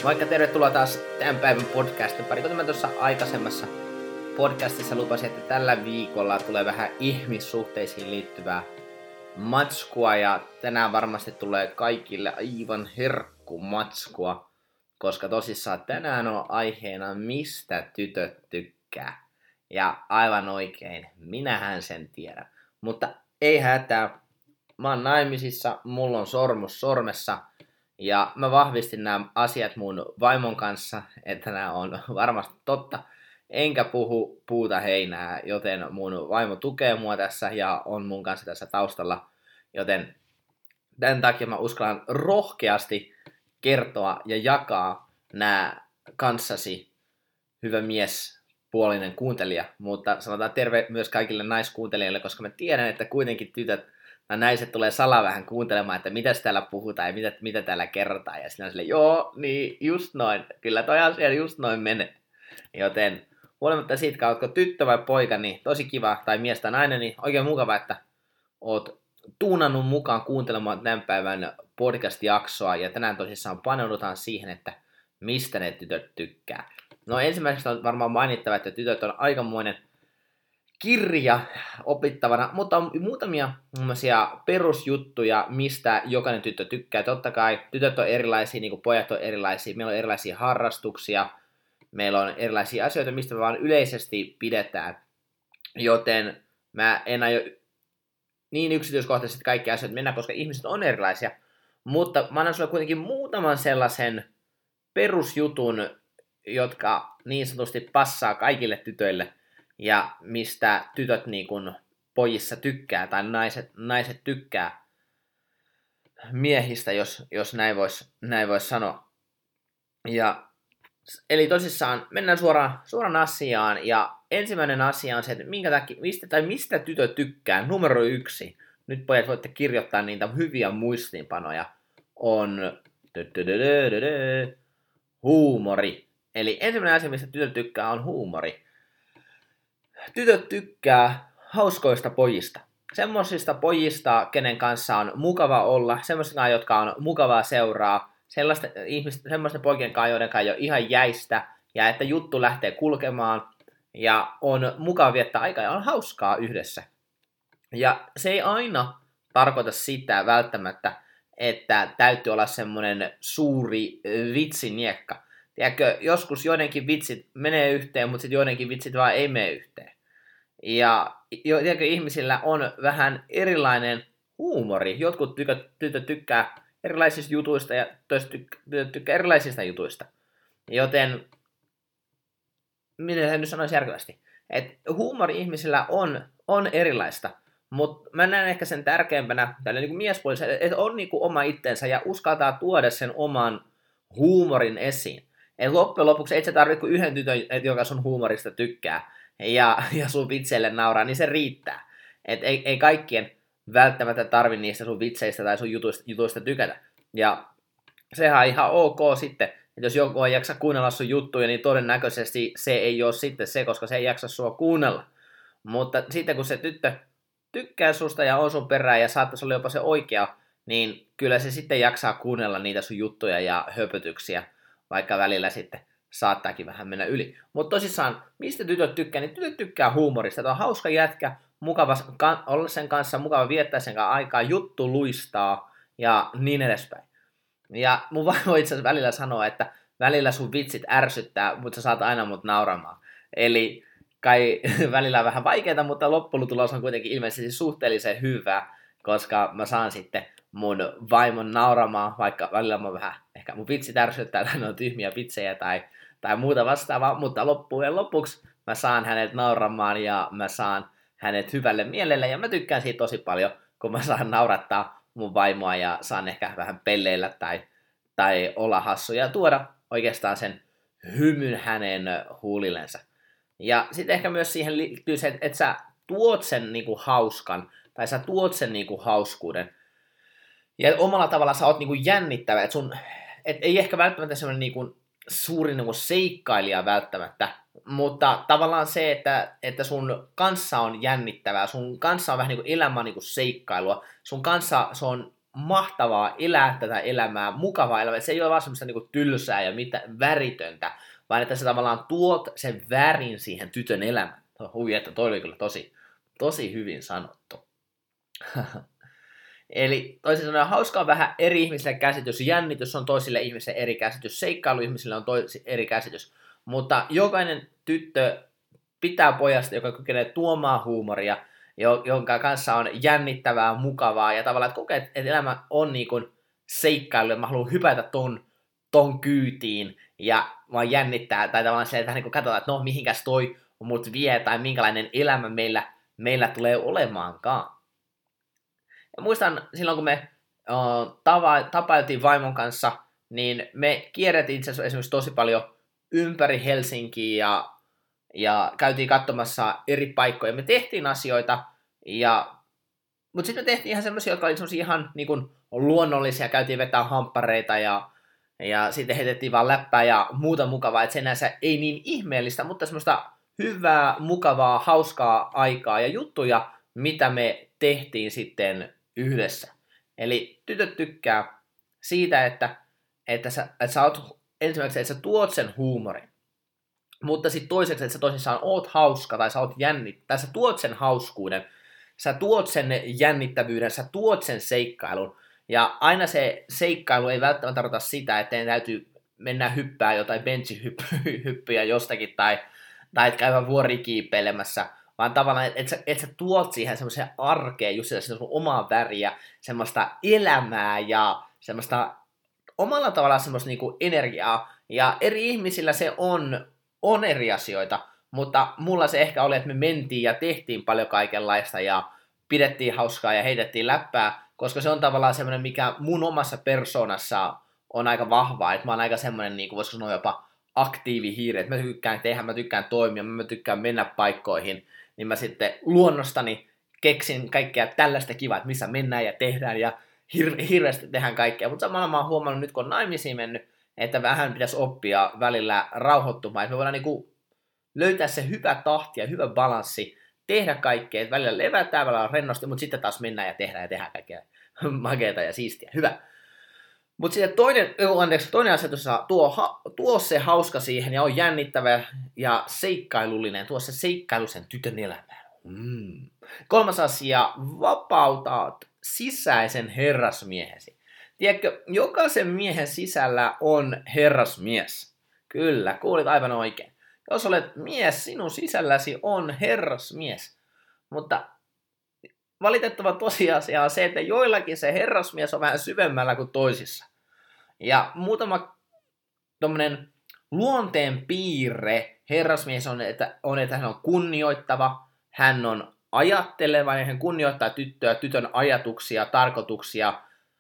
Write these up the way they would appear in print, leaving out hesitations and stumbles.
Moikka, tervetuloa taas tämän päivän podcastin pari. Kuten mä tuossa aikaisemmassa podcastissa lupasin, että tällä viikolla tulee vähän ihmissuhteisiin liittyvää matskua. Ja tänään varmasti tulee kaikille aivan herkkumatskua, koska tosissaan tänään on aiheena mistä tytöt tykkää. Ja aivan oikein, minähän sen tiedän. Mutta ei hätää, mä oon naimisissa, mulla on sormus sormessa. Ja mä vahvistin nämä asiat mun vaimon kanssa, että nämä on varmasti totta. Enkä puhu puuta heinää, joten mun vaimo tukee mua tässä ja on mun kanssa tässä taustalla. Joten tämän takia mä uskallan rohkeasti kertoa ja jakaa nämä kanssasi, hyvä mies, puolinen kuuntelija. Mutta sanotaan terve myös kaikille naiskuuntelijoille, koska mä tiedän, että kuitenkin tytöt naiset tulee salaa vähän kuuntelemaan, että mitäs täällä puhutaan ja mitä täällä kerrotaan. Ja sitten on silleen, joo, niin just noin. Kyllä toi asia just noin menee. Joten huolimatta siitä, ootko tyttö vai poika, niin tosi kiva, tai mies tai nainen, niin oikein mukava, että oot tuunannut mukaan kuuntelemaan tämän päivän podcast-jaksoa. Ja tänään tosissaan paneudutaan siihen, että mistä ne tytöt tykkää. No ensimmäiseksi on varmaan mainittava, että tytöt on aikamoinen kirja opittavana, mutta on muutamia perusjuttuja, mistä jokainen tyttö tykkää. Totta kai tytöt on erilaisia, niin kuin pojat on erilaisia, meillä on erilaisia harrastuksia, meillä on erilaisia asioita, mistä me vaan yleisesti pidetään, joten mä en aio niin yksityiskohtaisesti kaikki asiat mennä, koska ihmiset on erilaisia, mutta mä annan sulle kuitenkin muutaman sellaisen perusjutun, jotka niin sanotusti passaa kaikille tytöille, ja mistä tytöt niin kuin pojissa tykkää, tai naiset tykkää miehistä, jos näin vois sanoa. Eli tosissaan mennään suoraan asiaan, ja ensimmäinen asia on se, että mistä tytöt tykkää, numero 1. Nyt pojat voitte kirjoittaa niitä hyviä muistiinpanoja, on huumori. Eli ensimmäinen asia, mistä tytöt tykkää, on huumori. Tytöt tykkää hauskoista pojista. Semmoisista pojista, kenen kanssa on mukava olla, semmoisista, jotka on mukavaa seuraa, semmoisten poikien kanssa, joiden kanssa ei ole ihan jäistä, ja että juttu lähtee kulkemaan, ja on mukava viettää aikaa, ja on hauskaa yhdessä. Ja se ei aina tarkoita sitä välttämättä, että täytyy olla semmoinen suuri vitsiniekka. Tiedätkö, joskus joidenkin vitsit menee yhteen, mutta sitten joidenkin vitsit vaan ei mene yhteen. Ja tiedätkö, ihmisillä on vähän erilainen huumori. Jotkut tytöt tykkää erilaisista jutuista ja toiset tytöt tykkää erilaisista jutuista. Joten, minä sen nyt sanoisin järkevästi, että huumori ihmisillä on erilaista. Mutta mä näen ehkä sen tärkeämpänä tällä niin kuin miespuolissa, että on niin kuin oma itsensä ja uskaltaa tuoda sen oman huumorin esiin. Et loppujen lopuksi et sä tarvitse kuin yhden tytön, joka sun huumorista tykkää ja sun vitseille nauraa, niin se riittää. Et ei kaikkien välttämättä tarvi niistä sun vitseistä tai sun jutuista tykätä. Ja sehän on ihan ok sitten, että jos joku ei jaksa kuunnella sun juttuja, niin todennäköisesti se ei ole sitten se, koska se ei jaksa sua kuunnella. Mutta sitten kun se tyttö tykkää susta ja on sun perään ja saattaisi olla jopa se oikea, niin kyllä se sitten jaksaa kuunnella niitä sun juttuja ja höpötyksiä, vaikka välillä sitten saattaakin vähän mennä yli. Mutta tosissaan, mistä tytöt tykkää, niin tytöt tykkää huumorista. Tämä on hauska jätkä, mukava olla sen kanssa, mukava viettää sen kanssa aikaa, juttu luistaa ja niin edespäin. Ja mun vaimo itse asiassa välillä sanoo, että välillä sun vitsit ärsyttää, mutta sä saat aina mut nauramaan. Eli kai välillä vähän vaikeaa, mutta lopputulos on kuitenkin ilmeisesti suhteellisen hyvä, koska mä saan sitten mun vaimon nauramaan, vaikka välillä mä vähän, ehkä mun vitsit ärsyttää, tai ne on tyhmiä vitsejä tai muuta vastaavaa, mutta loppujen lopuksi mä saan hänet nauramaan ja mä saan hänet hyvälle mielelle, ja mä tykkään siitä tosi paljon, kun mä saan naurattaa mun vaimoa ja saan ehkä vähän pelleillä tai olla hassu ja tuoda oikeastaan sen hymyn hänen huulillensa. Ja sitten ehkä myös siihen liittyy se, että sä tuot sen niinku hauskan, tai sä tuot sen niinku hauskuuden. Ja omalla tavalla sä oot niinku jännittävä, että ei ehkä välttämättä semmoinen niinku suuri niinku seikkailija välttämättä, mutta tavallaan se, että sun kanssa on jännittävää, sun kanssa on vähän niinku elämä niinku seikkailua, sun kanssa se on mahtavaa elää tätä elämää, mukavaa elämää. Se ei ole vaan semmoista niinku tylsää ja väritöntä, vaan että sä tavallaan tuot sen värin siihen tytön elämään. Että toi oli kyllä tosi hyvin sanottu. Eli toisin sanoen hauska on vähän eri ihmisille käsitys, jännitys on toisille ihmisille eri käsitys, seikkailu ihmisille on eri käsitys, mutta jokainen tyttö pitää pojasta, joka kykenee tuomaan huumoria, jonka kanssa on jännittävää, mukavaa ja tavallaan, että kokee, että elämä on niin kuin seikkailu, ja mä haluan hypätä ton kyytiin ja vaan jännittää, tai tavallaan se, että vähän niin kuin katsotaan, että no mihinkäs toi mut vie, tai minkälainen elämä meillä tulee olemaankaan. Ja muistan silloin, kun me tapailtiin vaimon kanssa, niin me kierrettiin itse asiassa esimerkiksi tosi paljon ympäri Helsinkiä ja käytiin katsomassa eri paikkoja. Me tehtiin asioita, mutta sitten me tehtiin ihan semmoisia, jotka oli semmoisia ihan niin kuin luonnollisia. Käytiin vetää hamppareita ja sitten heitettiin vaan läppää ja muuta mukavaa. Että se enää ei niin ihmeellistä, mutta semmoista hyvää, mukavaa, hauskaa aikaa ja juttuja, mitä me tehtiin sitten yhdessä. Eli tytöt tykkää siitä, että sä oot ensimmäiseksi, että sä tuot sen huumorin. Mutta sitten toiseksi, että sä tosissaan oot hauska tai sä oot tai sä tuot sen hauskuuden, sä tuot sen jännittävyyden, sä tuot sen seikkailun. Ja aina se seikkailu ei välttämättä tarkoita sitä, että täytyy mennä hyppää jotain benchihyppyjä jostakin tai että käydä vuorikiipeilemässä, vaan tavallaan, että sä tuot siihen semmoiseen arkeen just sitä sun omaa väriä, semmoista elämää ja semmoista omalla tavallaan semmoista niinku energiaa. Ja eri ihmisillä se on eri asioita, mutta mulla se ehkä oli, että me mentiin ja tehtiin paljon kaikenlaista ja pidettiin hauskaa ja heitettiin läppää, koska se on tavallaan semmoinen, mikä mun omassa persoonassa on aika vahvaa, että mä oon aika semmoinen, niin kuin voisiko sanoa jopa aktiivihiiri, että mä tykkään tehdä, mä tykkään toimia, mä tykkään mennä paikkoihin, niin mä sitten luonnostani keksin kaikkea tällaista kivaa, että missä mennään ja tehdään ja hirveästi tehdään kaikkea, mutta samalla mä oon huomannut nyt, kun on naimisiin mennyt, että vähän pitäisi oppia välillä rauhoittumaan, että me voidaan niinku löytää se hyvä tahti ja hyvä balanssi, tehdä kaikkea, että välillä levätään, välillä rennosti, mutta sitten taas mennään ja tehdään kaikkea makeata ja siistiä, hyvä. Mutta sitten toinen asia tuossa, tuo se hauska siihen ja on jännittävä ja seikkailullinen, tuo se seikkailu sen tytön elämään. Kolmas asia, vapautat sisäisen herrasmiehesi. Tiedätkö, jokaisen miehen sisällä on herrasmies. Kyllä, kuulit aivan oikein. Jos olet mies, sinun sisälläsi on herrasmies. Mutta valitettava tosiasia on se, että joillakin se herrasmies on vähän syvemmällä kuin toisissa. Ja muutama tommonen luonteen piirre herrasmies on, että hän on kunnioittava, hän on ajatteleva ja hän kunnioittaa tytön ajatuksia, tarkoituksia,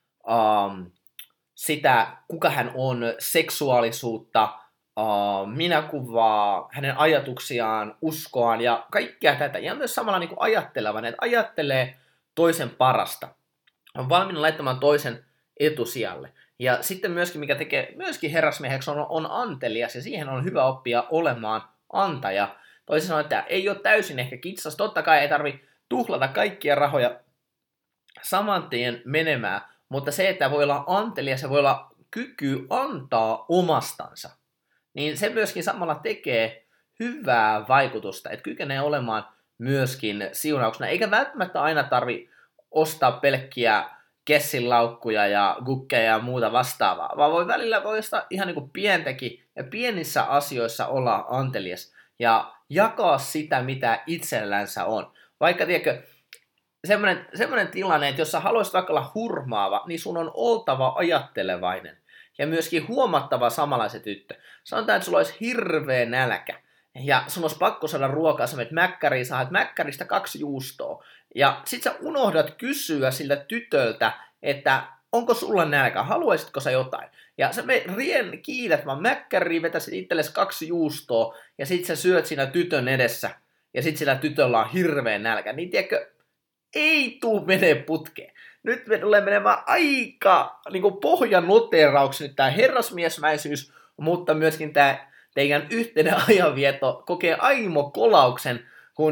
sitä, kuka hän on, seksuaalisuutta, minäkuvaa, hänen ajatuksiaan, uskoaan ja kaikkea tätä. Ja myös samalla niin kuin ajattelevan, että ajattelee toisen parasta. On valmiina laittamaan toisen etusijalle. Ja sitten myöskin, mikä tekee myöskin herrasmieheksi, on antelias ja siihen on hyvä oppia olemaan antaja. Toisin sanoen, että ei ole täysin ehkä kitsas. Totta kai ei tarvitse tuhlata kaikkia rahoja saman tien menemään, mutta se, että voi olla antelias ja voi olla kyky antaa omastansa, niin se myöskin samalla tekee hyvää vaikutusta, että kykenee olemaan myöskin siunauksena, eikä välttämättä aina tarvi ostaa pelkkiä kessinlaukkuja ja gukkeja ja muuta vastaavaa, vaan voi välillä ostaa ihan niin kuin pientäkin ja pienissä asioissa olla antelias ja jakaa sitä, mitä itsellänsä on. Vaikka, tiedätkö, semmoinen tilanne, että jos sä haluaisit vaikka olla hurmaava, niin sun on oltava ajattelevainen ja myöskin huomattava samalla se tyttö. Sanotaan, että sulla olisi hirveä nälkä ja sun olisi pakko saada ruokaa, sä menet mäkkäriin, saat mäkkäristä 2 juustoa ja sit sä unohdat kysyä siltä tytöltä, että onko sulla nälkä, haluaisitko sä jotain? Ja sä kiität vaan mäkkäriin, vetäisit itsellesi 2 juustoa ja sit sä syöt siinä tytön edessä ja sit sillä tytöllä on hirveä nälkä. Niin tiedätkö, ei tuu menee putkeen. Nyt me tulee menemään aika niin pohjanoterauksen nyt tää herrasmiesmäisyys, mutta myöskin tää teidän yhteinen ajanvieto kokee aimo kolauksen, kun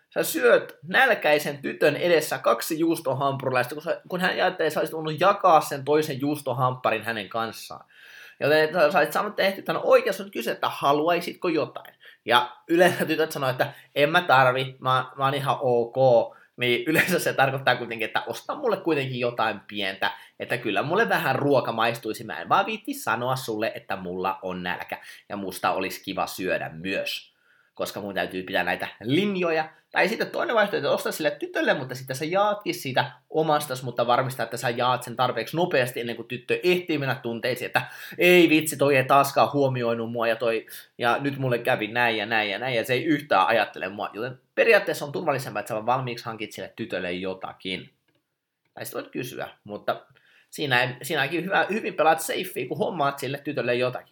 Sä syöt nälkäisen tytön edessä 2 juustohampurilaista, kun hän ajattelee, että sä olisit voinut jakaa sen toisen juustohampparin hänen kanssaan. Joten sä olisit saanut tehty tämän oikeassa, nyt kysyä, että haluaisitko jotain. Ja yleensä tytöt sanoo, että en mä tarvi, mä oon ihan ok. Niin yleensä se tarkoittaa kuitenkin, että osta mulle kuitenkin jotain pientä, että kyllä mulle vähän ruoka maistuisi. Mä en vaan viitti sanoa sulle, että mulla on nälkä ja musta olisi kiva syödä myös, koska mun täytyy pitää näitä linjoja. Tai sitten toinen vaihtoehto, että osta sille tytölle, mutta sitten sä jaatkin siitä omastas, mutta varmistaa, että sä jaat sen tarpeeksi nopeasti ennen kuin tyttö ehtii mennä tunteisiin, että ei vitsi, toi ei taaskaan huomioinut mua ja nyt mulle kävi näin ja näin ja näin ja se ei yhtään ajattele mua. Joten periaatteessa on turvallisempaa, että sä valmiiksi hankit sille tytölle jotakin. Tai sitten voit kysyä, mutta siinäkin hyvin pelaat safea, kun hommaat sille tytölle jotakin.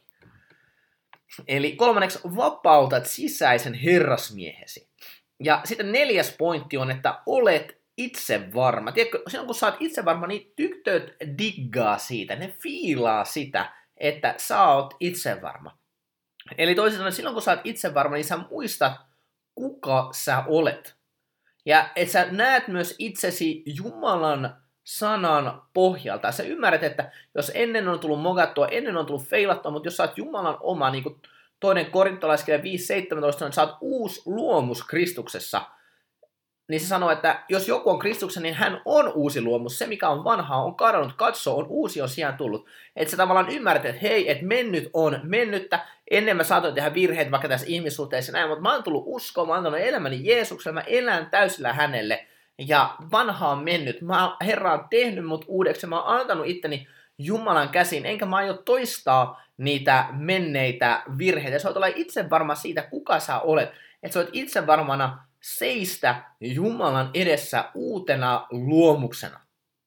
Eli 3. vapautat sisäisen herrasmiehesi. Ja sitten 4. pointti on, että olet itsevarma. Tiedätkö, silloin kun sä oot itsevarma, niin tytöt diggaa siitä, ne fiilaa sitä, että sä oot itsevarma. Eli toisin sanoen, silloin kun sä oot itsevarma, niin sä muistat, kuka sä olet. Ja että sä näet myös itsesi Jumalan sanan pohjalta. Sä ymmärrät, että jos ennen on tullut mogattua, ennen on tullut feilattua, mutta jos sä oot Jumalan oma, niin kuin 2. Korintolaiskirja 5.17, niin sä oot uusi luomus Kristuksessa, niin se sanoo, että jos joku on Kristuksessa, niin hän on uusi luomus. Se, mikä on vanhaa, on kadonnut, katso, on uusi, on sijaan tullut. Että sä tavallaan ymmärrät, että hei, että mennyt on mennyttä. Ennen mä saatoin tehdä virheitä vaikka tässä ihmissuhteessa näin, mutta mä oon tullut uskoon, mä oon antanut elämäni Jeesukselle, mä elän täysillä hänelle. Ja vanha on mennyt. Herra on tehnyt mut uudeksi, mä oon antanut itteni Jumalan käsiin, enkä mä aio toistaa niitä menneitä virheitä. Sä oot olla itse varma siitä, kuka sä olet. Että sä oot itse varmana seistä Jumalan edessä uutena luomuksena.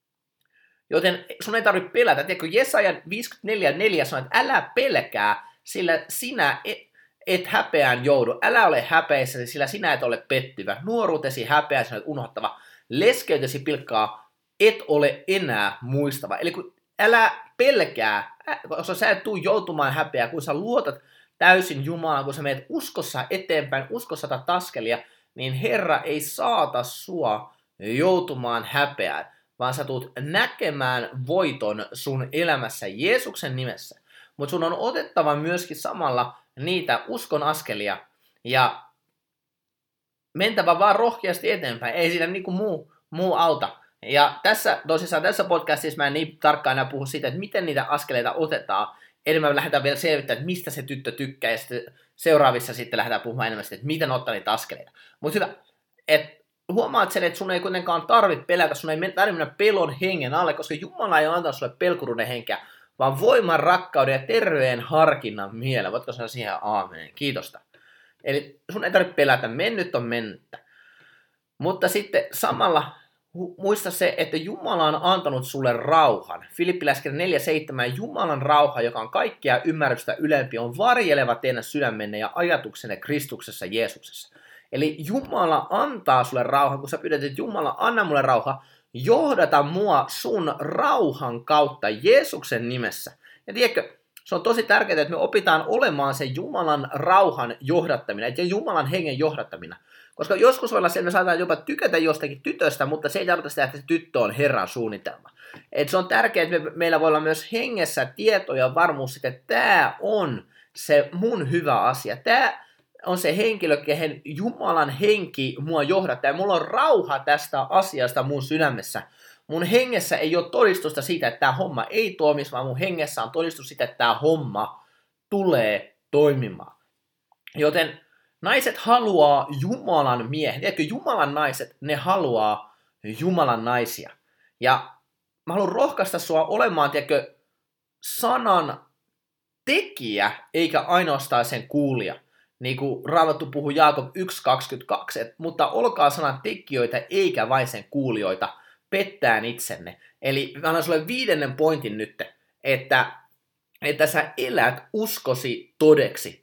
Joten sun ei tarvitse pelätä. Tiedätkö, Jesaja 54.4 sanoo, että älä pelkää, sillä sinä et häpeään joudu. Älä ole häpeissä, sillä sinä et ole pettyvä. Nuoruutesi häpeää, sinä olet unohtava. Leskeytesi pilkkaa, et ole enää muistava. Eli kun älä pelkää, koska sä et tule joutumaan häpeää, kun sä luotat täysin Jumalaan, kun sä menet uskossa eteenpäin, uskossa tätä askelia, niin Herra ei saata sua joutumaan häpeään, vaan sä tulet näkemään voiton sun elämässä Jeesuksen nimessä. Mutta sun on otettava myöskin samalla niitä uskon askelia ja mentävä vaan rohkeasti eteenpäin. Ei siinä niinku muu auta. Ja tässä podcastissa mä en niin tarkkaan enää puhu siitä, että miten niitä askeleita otetaan. Enemmän lähdetään vielä selvittämään, että mistä se tyttö tykkää, ja sitten seuraavissa sitten lähdetään puhumaan enemmän siitä, että miten ottaa niitä askeleita. Mutta hyvä, että huomaat sen, että sun ei kuitenkaan tarvitse pelätä, sun ei tarvitse mennä pelon hengen alle, koska Jumala ei ole antanut sulle pelkuruuden henkeä, vaan voiman, rakkauden ja terveen harkinnan mielen. Voitko sanoa siihen aamen? Kiitosta. Eli sun ei tarvitse pelätä, mennyt on mennyttä. Mutta sitten samalla muista se, että Jumala on antanut sulle rauhan. Filippiläiskirja 4.7. Jumalan rauha, joka on kaikkea ymmärrystä ylempi, on varjeleva teidän sydämenne ja ajatuksenne Kristuksessa Jeesuksessa. Eli Jumala antaa sulle rauhan, kun sä pyydät, että Jumala, anna mulle rauha, johdata mua sun rauhan kautta Jeesuksen nimessä. Ja tiedätkö, se on tosi tärkeää, että me opitaan olemaan se Jumalan rauhan johdattaminen, ja Jumalan hengen johdattaminen. Koska joskus voi olla se, että me saadaan jopa tykätä jostakin tytöstä, mutta se ei tarkoita sitä, että se tyttö on Herran suunnitelma. Et se on tärkeää, että meillä voi olla myös hengessä tieto ja varmuus, että tämä on se mun hyvä asia. Tämä on se henkilö, kehen Jumalan henki mua johdattaa. Ja mulla on rauha tästä asiasta mun sydämessä. Mun hengessä ei ole todistusta siitä, että tämä homma ei toimisi, vaan mun hengessä on todistus siitä, että tämä homma tulee toimimaan. Joten naiset haluaa Jumalan miehen. Tiedätkö, Jumalan naiset, ne haluaa Jumalan naisia. Ja mä haluan rohkaista sua olemaan, tiedätkö, sanan tekijä, eikä ainoastaan sen kuulija. Niin kuin Raamattu puhuu Jaakob 1.22, mutta olkaa sanan tekijöitä, eikä vain sen kuulijoita, pettään itsenne. Eli mä annan sulle 5. pointin nyt, että sä elät uskosi todeksi.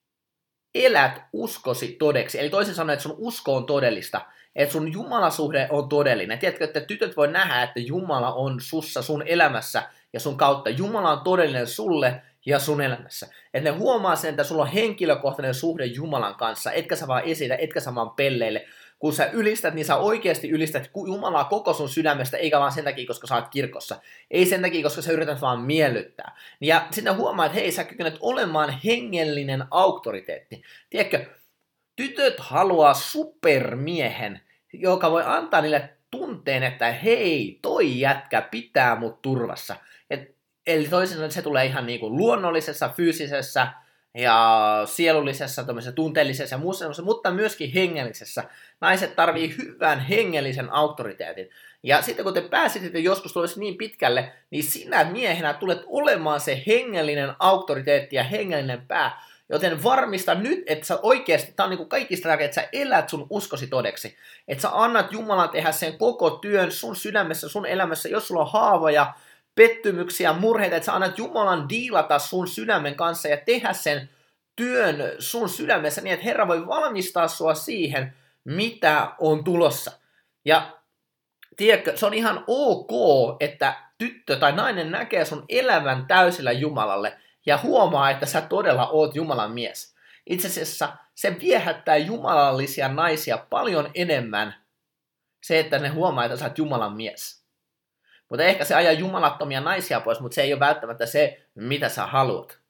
Elät uskosi todeksi. Eli toisin sanoen, että sun usko on todellista. Että sun Jumalasuhde on todellinen. Tiedätkö, että tytöt voi nähdä, että Jumala on sussa, sun elämässä ja sun kautta. Jumala on todellinen sulle ja sun elämässä. Että ne huomaa sen, että sulla on henkilökohtainen suhde Jumalan kanssa. Etkä sä vaan esitä, etkä sä vaan pelleille. kun sä ylistät, niin sä oikeasti ylistät Jumalaa koko sun sydämestä, eikä vaan sen takia, koska sä oot kirkossa. Ei sen takia, koska sä yrität vaan miellyttää. Ja sitten huomaa, että hei, sä kykenet olemaan hengellinen auktoriteetti. Tiedätkö, tytöt haluaa supermiehen, joka voi antaa niille tunteen, että hei, toi jätkä pitää mut turvassa. Eli toisin sanoen se tulee ihan niin kuin luonnollisessa, fyysisessä ja sielullisessa, tunteellisessa ja muussa, mutta myöskin hengellisessä. Naiset tarvii hyvän hengellisen auktoriteetin. Ja sitten kun te pääsitte joskus niin pitkälle, niin sinä miehenä tulet olemaan se hengellinen auktoriteetti ja hengellinen pää. Joten varmista nyt, että sä oikeasti, tämä on niin kuin kaikista tärkeää, että sä elät sun uskosi todeksi. Että sä annat Jumalan tehdä sen koko työn sun sydämessä, sun elämässä, jos sulla on haavoja, pettymyksiä, murheita, että sä annat Jumalan diilata sun sydämen kanssa ja tehdä sen työn sun sydämessä niin, että Herra voi valmistaa sua siihen, mitä on tulossa. Ja tiedätkö, se on ihan ok, että tyttö tai nainen näkee sun elävän täysillä Jumalalle ja huomaa, että sä todella oot Jumalan mies. Itse asiassa se viehättää jumalallisia naisia paljon enemmän se, että ne huomaa, että sä oot Jumalan mies. Mutta ehkä se ajaa jumalattomia naisia pois, mutta se ei ole välttämättä se, mitä sä haluat.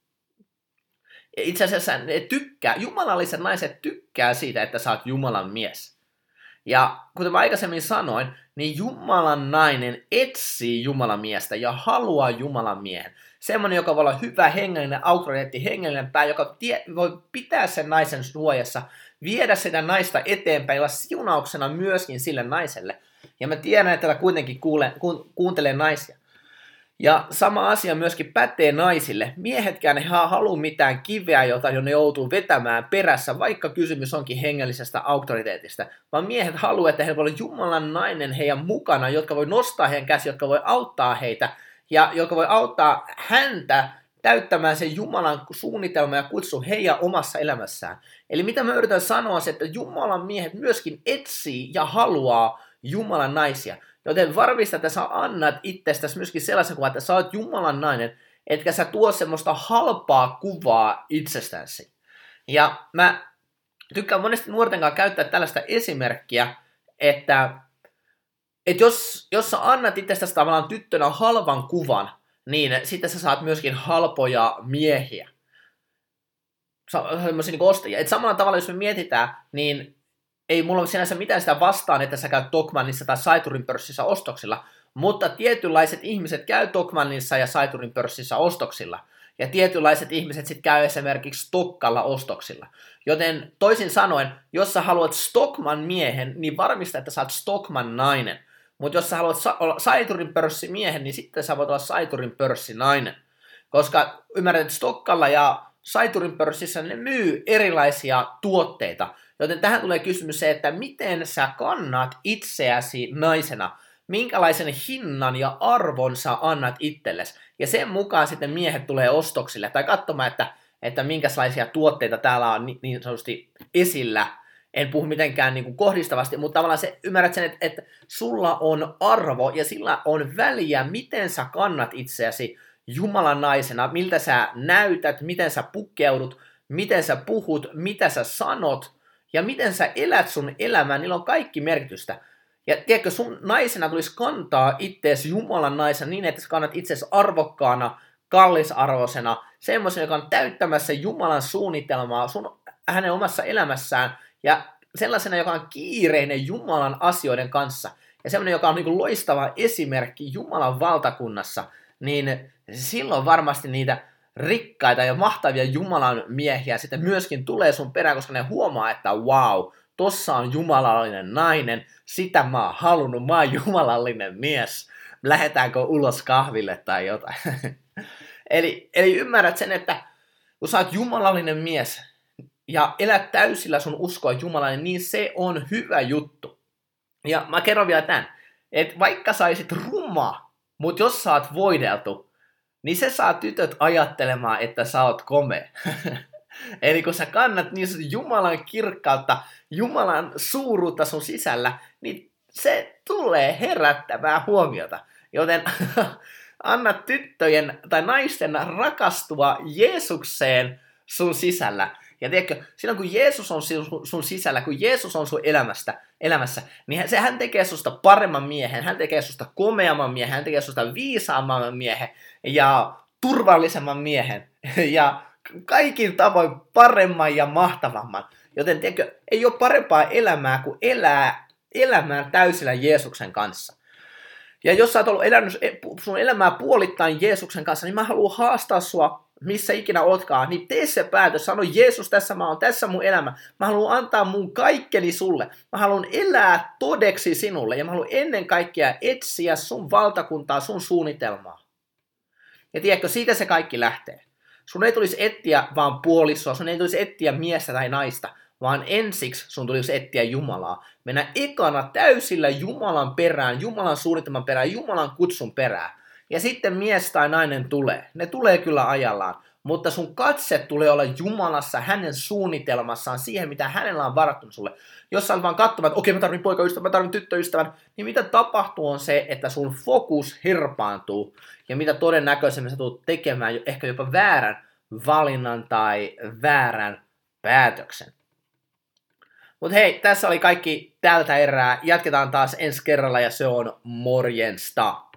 Ja itse asiassa ne jumalalliset naiset tykkää siitä, että sä oot Jumalan mies. Ja kuten mä aikaisemmin sanoin, niin Jumalan nainen etsii Jumalan miestä ja haluaa Jumalan miehen. Semmoinen, joka voi olla hyvä hengellinen auktoriteetti, hengellinen pää, joka voi pitää sen naisen suojassa, viedä sitä naista eteenpäin ja olla siunauksena myöskin sille naiselle. Ja mä tiedän, että tätä kuitenkin kuuntelee naisia. Ja sama asia myöskin pätee naisille. Miehetkään ei halua mitään kiveä, jota ne joutuu vetämään perässä, vaikka kysymys onkin hengellisestä auktoriteetista. Vaan miehet haluaa, että heillä voi olla Jumalan nainen heidän mukana, jotka voi nostaa heidän käsi, jotka voi auttaa heitä ja jotka voi auttaa häntä täyttämään sen Jumalan suunnitelma ja kutsu heidän omassa elämässään. Eli mitä mä yritän sanoa, että Jumalan miehet myöskin etsii ja haluaa Jumalan naisia. Joten varmista, että sä annat itsestäsi myöskin sellaisen kuvan, että sä oot Jumalan nainen, etkä sä tuo semmoista halpaa kuvaa itsestäsi. Ja mä tykkään monesti nuorten kanssa käyttää tällaista esimerkkiä, että jos sä annat itsestäsi tavallaan tyttönä halvan kuvan, niin sitten sä saat myöskin halpoja miehiä. Semmoisia niin ostajia. Et samalla tavalla, jos me mietitään, niin ei mulla ole sinänsä mitään sitä vastaan, että sä käyt Tokmannissa tai Saiturin pörssissä ostoksilla, mutta tietynlaiset ihmiset käy Tokmannissa ja Saiturin pörssissä ostoksilla, ja tietynlaiset ihmiset sitten käy esimerkiksi Stokkalla ostoksilla. Joten toisin sanoen, jos sä haluat Stockman miehen, niin varmista, että sä oot Stockman nainen. Mutta jos sä haluat olla Saiturin pörssimiehen, niin sitten sä voit olla Saiturin pörssinainen. Koska ymmärrät, että Stokkalla ja Saiturin pörssissä ne myy erilaisia tuotteita. Joten tähän tulee kysymys se, että miten sä kannat itseäsi naisena, minkälaisen hinnan ja arvon sä annat itsellesi. Ja sen mukaan sitten miehet tulee ostoksille tai katsomaan, että minkälaisia tuotteita täällä on niin sanotusti esillä. En puhu mitenkään niin kuin kohdistavasti, mutta tavallaan se, ymmärrät sen, että sulla on arvo ja sillä on väliä, miten sä kannat itseäsi Jumalan naisena, miltä sä näytät, miten sä pukkeudut, miten sä puhut, mitä sä sanot ja miten sä elät sun elämää, niillä on kaikki merkitystä. Ja tiedätkö, sun naisena tulisi kantaa itseäsi Jumalan naisena niin, että sä kannat itseäsi arvokkaana, kallisarvoisena, semmoisen, joka on täyttämässä Jumalan suunnitelmaa hänen omassa elämässään ja sellaisena, joka on kiireinen Jumalan asioiden kanssa ja semmoinen, joka on niin kuin loistava esimerkki Jumalan valtakunnassa, niin silloin varmasti niitä rikkaita ja mahtavia Jumalan miehiä sitten myöskin tulee sun perään, koska ne huomaa, että wow, tossa on jumalallinen nainen, sitä mä oon halunnut, mä oon jumalallinen mies, lähdetäänkö ulos kahville tai jotain. eli ymmärrät sen, että kun sä oot jumalallinen mies ja elät täysillä sun uskoa Jumalalle, niin se on hyvä juttu. Ja mä kerron vielä tämän, että vaikka saisit ruma, mutta jos sä oot voideltu, niin se saa tytöt ajattelemaan, että sä oot komea. Eli kun sä kannat niin Jumalan kirkkautta, Jumalan suuruutta sun sisällä, niin se tulee herättämään huomiota. Joten anna tyttöjen tai naisten rakastua Jeesukseen sun sisällä. Ja tiedätkö, silloin kun Jeesus on sun sisällä, kun Jeesus on sun elämässä, niin hän tekee susta paremman miehen, hän tekee susta komeamman miehen, hän tekee susta viisaamman miehen ja turvallisemman miehen ja kaikin tavoin paremman ja mahtavamman. Joten tiedätkö, ei ole parempaa elämää kuin elää elämään täysillä Jeesuksen kanssa. Ja jos sä oot elänyt sun elämää puolittain Jeesuksen kanssa, niin mä haluan haastaa sua, missä ikinä ootkaan, niin tee se päätös, sano Jeesus, tässä mä oon, tässä mun elämä. Mä haluan antaa mun kaikkeni sulle. Mä haluan elää todeksi sinulle ja mä haluan ennen kaikkea etsiä sun valtakuntaa, sun suunnitelmaa. Ja tiedätkö, siitä se kaikki lähtee. Sun ei tulisi etsiä vaan puolisoa, sun ei tulisi etsiä miestä tai naista, vaan ensiksi sun tulisi etsiä Jumalaa. Mennä ekana täysillä Jumalan perään, Jumalan suunnitelman perään, Jumalan kutsun perään. Ja sitten mies tai nainen tulee. Ne tulee kyllä ajallaan. Mutta sun katse tulee olla Jumalassa, hänen suunnitelmassaan, siihen mitä hänellä on varattu sulle. Jos sä olet vaan katsomaan, että okei, mä tarvitsen poikaystävän, mä tarvitsen tyttöystävän, niin mitä tapahtuu on se, että sun fokus hirpaantuu. Ja mitä todennäköisemmin sä tulet tekemään ehkä jopa väärän valinnan tai väärän päätöksen. Mutta hei, tässä oli kaikki tältä erää. Jatketaan taas ensi kerralla ja se on morjensta.